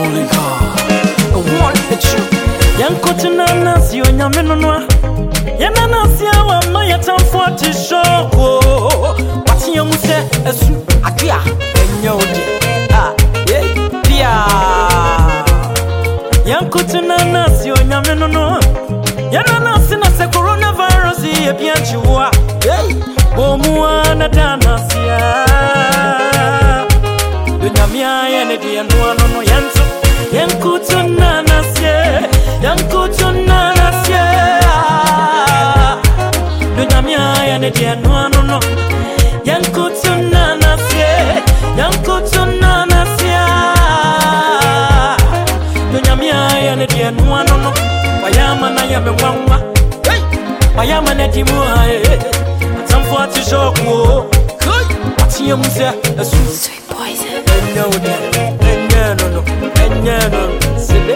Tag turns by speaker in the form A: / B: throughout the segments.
A: only God. One the truth.
B: Yankotuna nasi onyamenonoa. Yana nasi awa maya tamfuati shoko. Wati yomuse esu
A: Adia.
B: enyode.
A: Yeah. Dia.
B: Yankotuna nasi onyamenonoa. Yana nasi na se coronavirus yebianchiwa.
A: Hey.
B: Bomua na danasia. Dunyamia yene dianwa no yanto. Yankotuna nasi. Yankotuna nasi. Dunyamia yene dianwa no. Yankotuna nasi. Yankotuna nasi. Dunyamia yene dianwa no. Wayama na yame wangwa. Wayama na dimua. Atamfuati shoko. Wati yomuse esu.
C: Sweet poison.
B: Enyano. Sile.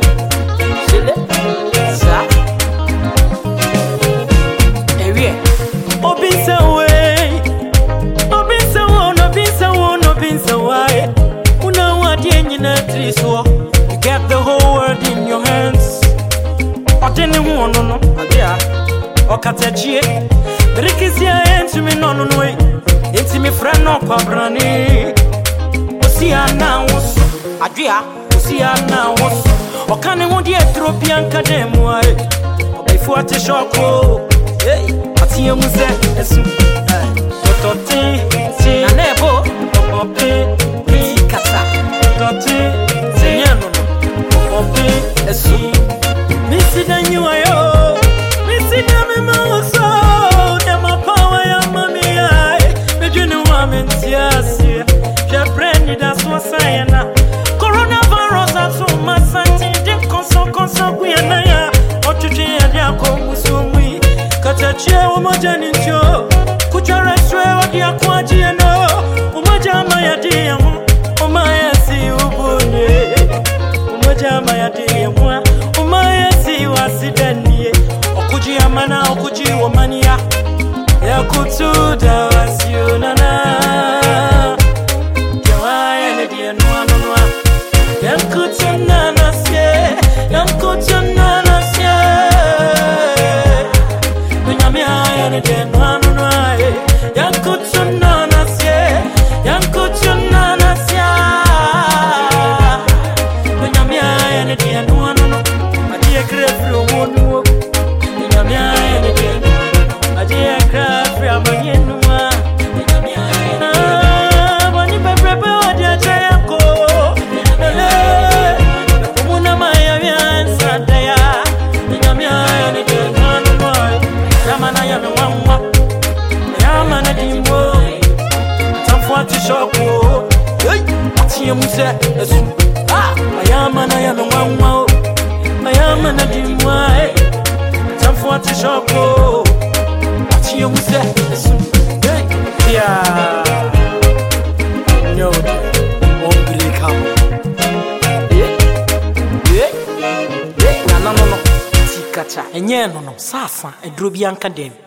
B: Sa. Ewie. Obinsa way. Obinsa way. Una wadi enyina triswo. You get the whole world in your hands. Odeni hu no. Adia. Okatachie. Brikisia entimi no. Entimi friend no kwabrani. Osia wos.
A: Adia.
B: Osia wos. Okane wodi Ethiopian kademu ai. Obefuate shoko.
A: Hey.
B: Ati yomuse esu. Tototi ti
A: Na nebo.
B: ope
A: Kata.
B: tototi ti nyano. Ope esu. Misi danyu ayo. Misi dami mauso. Dema power ya mami ai. Mejunu wa mentiasi. Je prendi da swasayana. Coronavirus aso masanti. Dim konso kuyana ya. Otuchi ya diako musumwi. Katachie umoja nincho. Kuchara swe wadi ya kuajie no. Umoja mayadi ya mu. Umaya si ubunye. Umoja mayadi ya mu. Umaya si wasidanie. Okuji amana okuji womania. Ya kutuda wasionana. Kewaya nedia nua. Yankutuna nasye. Yankutuna nasye. Dunyamia nedia nua. Yankutuna nasye. Yankutuna nasye. Dunyamia nedia nua. Adia krefri owonuo. Dunyamia nedia nua. Adia krefri amanyenua. Bani pepepe wadia chayako. Umuna maya vyansa daya. Dunyamia nedia nua. Yamana yame wamwa. Yamana dimbo. Tamfuati shoko. Ati yomuse esu. Yamana yame wamwa. Yamana dimbo. Tamfuati shoko. Ati yomuse esu. Yeah.
A: No. Only come. Yeah. No. Tikata.
B: Enye no sasa edro bi anka dem.